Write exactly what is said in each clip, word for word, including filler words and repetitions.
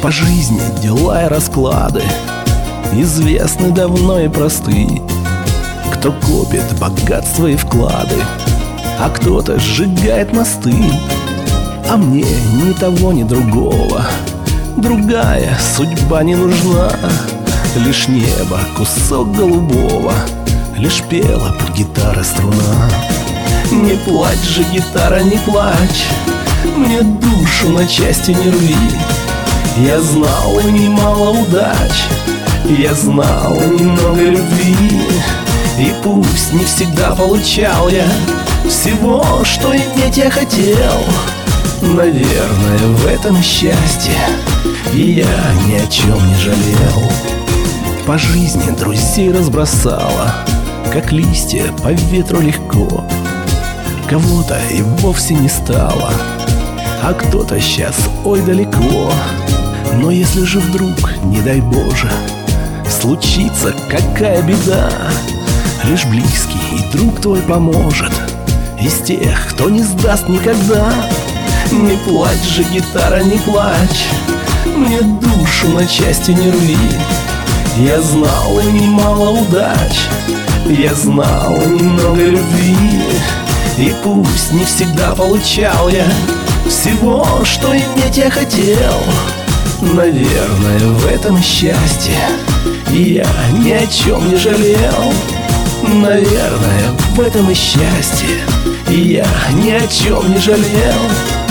По жизни дела и расклады известны давно и просты. Кто копит богатства и вклады, а кто-то сжигает мосты. А мне ни того, ни другого другая судьба не нужна. Лишь небо, кусок голубого, лишь пела под гитарой струна. Не плачь же, гитара, не плачь, мне душу на части не рви. Я знал немало удач, я знал немного любви. И пусть не всегда получал я всего, что иметь я хотел, наверное, в этом счастье, и я ни о чем не жалел. По жизни друзей разбросала, как листья по ветру легко. Кого-то и вовсе не стало, а кто-то сейчас ой далеко. Но если же вдруг, не дай Боже, случится какая беда, лишь близкий и друг твой поможет, из тех, кто не сдаст никогда. Не плачь же, гитара, не плачь, мне душу на части не рви. Я знал и немало удач, я знал немного любви. И пусть не всегда получал я всего, что иметь я хотел, наверное, в этом счастье, и я ни о чем не жалел. Наверное, в этом и счастье, и я ни о чем не жалел.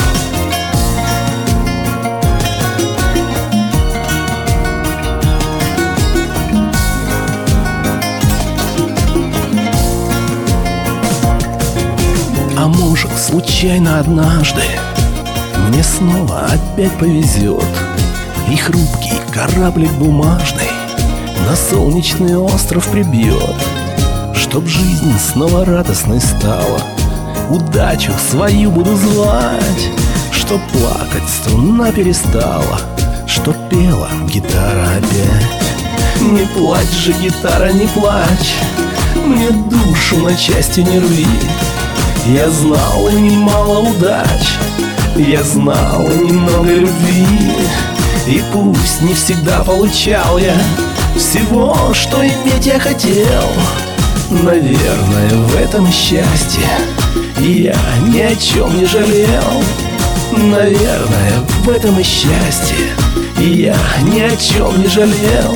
А может, случайно однажды мне снова опять повезет, и хрупкий кораблик бумажный на солнечный остров прибьет. Чтоб жизнь снова радостной стала, удачу свою буду звать. Чтоб плакать струна перестала, чтоб пела гитара опять. Не плачь же, гитара, не плачь, мне душу на части не рви. Я знал и немало удач, я знал и немного любви. И пусть не всегда получал я всего, что иметь я хотел, наверное, в этом счастье, и я ни о чем не жалел. Наверное, в этом и счастье, и я ни о чем не жалел.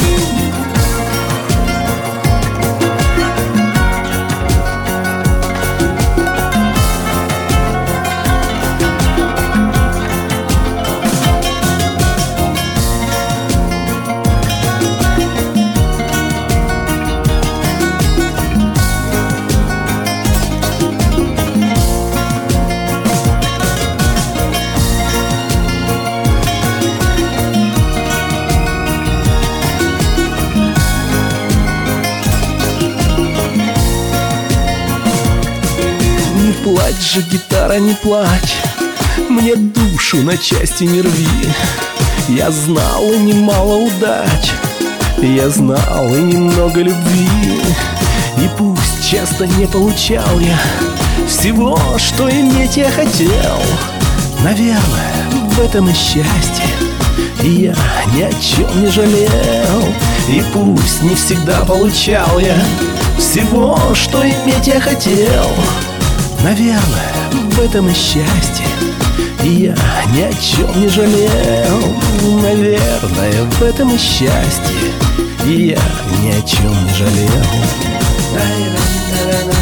Не плачь же, гитара, не плачь, мне душу на части не рви. Я знал и немало удач, я знал и немного любви. И пусть часто не получал я всего, что иметь я хотел, наверное, в этом и счастье, и я ни о чем не жалел. И пусть не всегда получал я всего, что иметь я хотел, наверное, в этом и счастье, и я ни о чем не жалел. Наверное, в этом и счастье, и я ни о чем не жалел.